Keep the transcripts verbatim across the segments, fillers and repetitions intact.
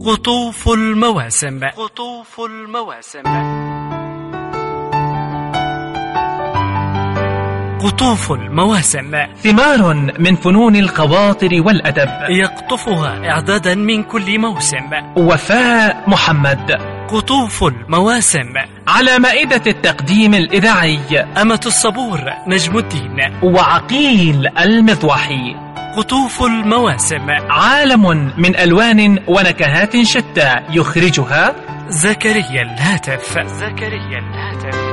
قطوف المواسم. قطوف المواسم. قطوف المواسم ثمار من فنون الخواطر والأدب يقطفها إعدادا من كل موسم. وفاء محمد. قطوف المواسم. على مائدة التقديم الإذاعي أمة الصبور نجم الدين وعقيل المطوحي. قطوف المواسم. عالم من ألوان ونكهات شتى يخرجها زكريا الهاتف. زكريا الهاتف.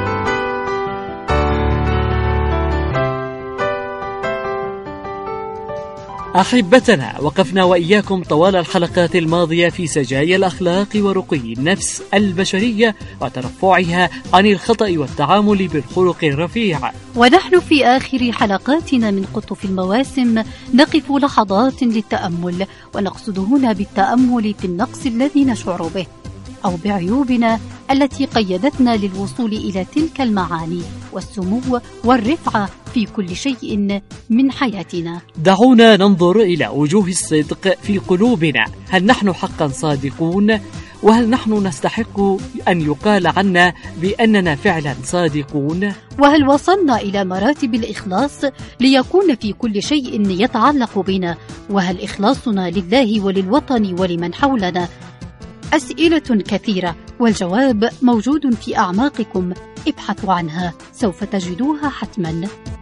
أحبتنا، وقفنا وإياكم طوال الحلقات الماضية في سجايا الأخلاق ورقي النفس البشرية وترفعها عن الخطأ والتعامل بالخلق الرفيع. ونحن في آخر حلقاتنا من قطوف المواسم نقف لحظات للتأمل، ونقصد هنا بالتأمل في النقص الذي نشعر به أو بعيوبنا التي قيدتنا للوصول إلى تلك المعاني والسمو والرفعة في كل شيء من حياتنا. دعونا ننظر إلى وجوه الصدق في قلوبنا. هل نحن حقا صادقون؟ وهل نحن نستحق أن يقال عنا بأننا فعلا صادقون؟ وهل وصلنا إلى مراتب الإخلاص ليكون في كل شيء يتعلق بنا؟ وهل إخلاصنا لله وللوطن ولمن حولنا؟ أسئلة كثيرة، والجواب موجود في أعماقكم. ابحثوا عنها، سوف تجدوها حتما.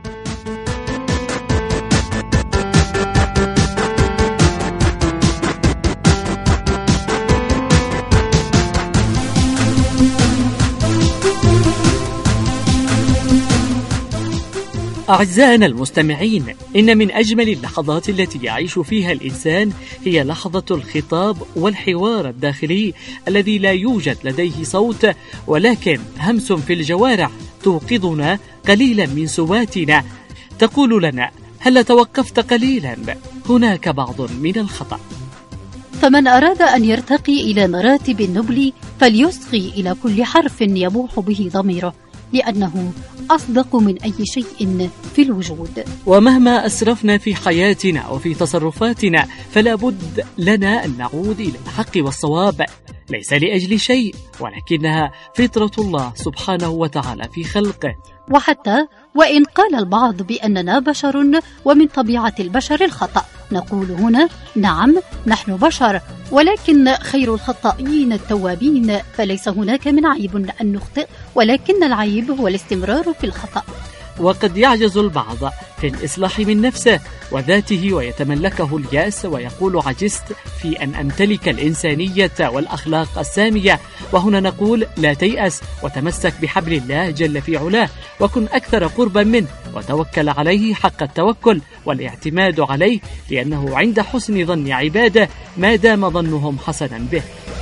أعزائنا المستمعين، إن من أجمل اللحظات التي يعيش فيها الإنسان هي لحظة الخطاب والحوار الداخلي الذي لا يوجد لديه صوت، ولكن همس في الجوارح توقظنا قليلا من سواتنا، تقول لنا: هل توقفت قليلا؟ هناك بعض من الخطأ. فمن أراد أن يرتقي إلى مراتب النبل فليصغي إلى كل حرف يبوح به ضميره، لأنه أصدق من أي شيء في الوجود. ومهما أسرفنا في حياتنا وفي تصرفاتنا فلا بد لنا أن نعود إلى الحق والصواب، ليس لأجل شيء، ولكنها فطرة الله سبحانه وتعالى في خلقه. وحتى وإن قال البعض بأننا بشر ومن طبيعة البشر الخطأ، نقول هنا: نعم، نحن بشر، ولكن خير الخطائين التوابين، فليس هناك من عيب أن نخطئ، ولكن العيب هو الاستمرار في الخطأ. وقد يعجز البعض في الإصلاح من نفسه وذاته ويتملكه اليأس ويقول: عجزت في أن أمتلك الإنسانية والأخلاق السامية. وهنا نقول: لا تيأس، وتمسك بحبل الله جل في علاه، وكن أكثر قربا منه، وتوكل عليه حق التوكل والاعتماد عليه، لأنه عند حسن ظن عباده ما دام ظنهم حسنا به.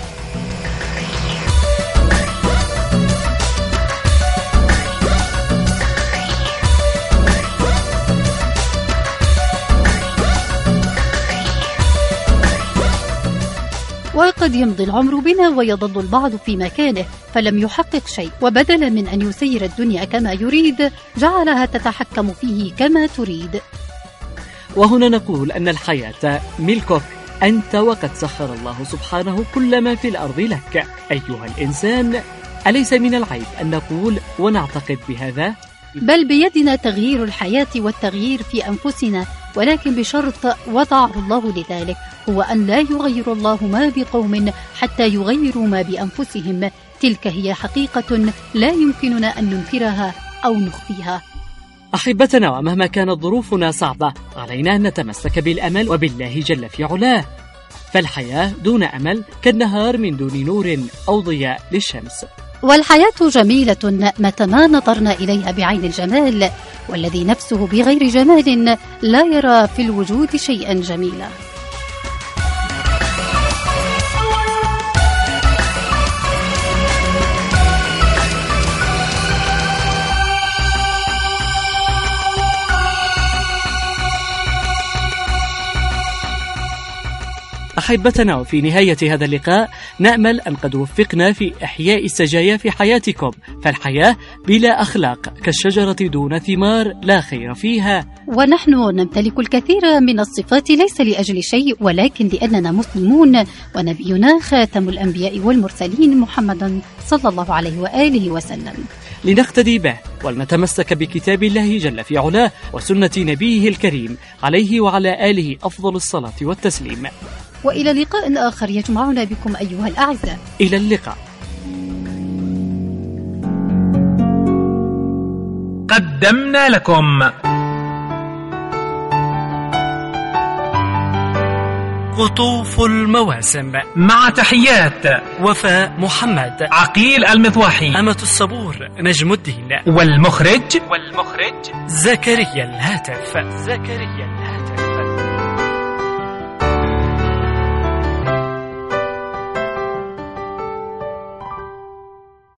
وقد يمضي العمر بنا ويظل البعض في مكانه فلم يحقق شيء، وبدلا من أن يسير الدنيا كما يريد جعلها تتحكم فيه كما تريد. وهنا نقول أن الحياة ملكك أنت، وقد سخر الله سبحانه كل ما في الأرض لك أيها الإنسان. أليس من العيب أن نقول ونعتقد بهذا؟ بل بيدنا تغيير الحياة والتغيير في أنفسنا، ولكن بشرط وضعه الله لذلك، هو أن لا يغير الله ما بقوم حتى يغيروا ما بأنفسهم. تلك هي حقيقة لا يمكننا أن ننكرها أو نخفيها. أحبتنا، ومهما كانت ظروفنا صعبة علينا أن نتمسك بالأمل وبالله جل في علاه، فالحياة دون أمل كالنهار من دون نور أو ضياء للشمس. والحياة جميلة متى ما نظرنا إليها بعين الجمال، والذي نفسه بغير جمال لا يرى في الوجود شيئا جميلا. أحبتنا، وفي نهاية هذا اللقاء نأمل أن قد وفقنا في إحياء السجايا في حياتكم، فالحياة بلا أخلاق كالشجرة دون ثمار لا خير فيها. ونحن نمتلك الكثير من الصفات ليس لأجل شيء، ولكن لأننا مسلمون، ونبينا خاتم الأنبياء والمرسلين محمد صلى الله عليه وآله وسلم، لنقتدي به ولنتمسك بكتاب الله جل في علاه وسنة نبيه الكريم عليه وعلى آله أفضل الصلاة والتسليم. وإلى لقاء آخر يجمعنا بكم أيها الأعزاء. إلى اللقاء. قدمنا لكم قطوف المواسم، مع تحيات وفاء محمد، عقيل المضواحي، أمة الصبور نجم الدين، والمخرج والمخرج زكريا الهاتف زكريا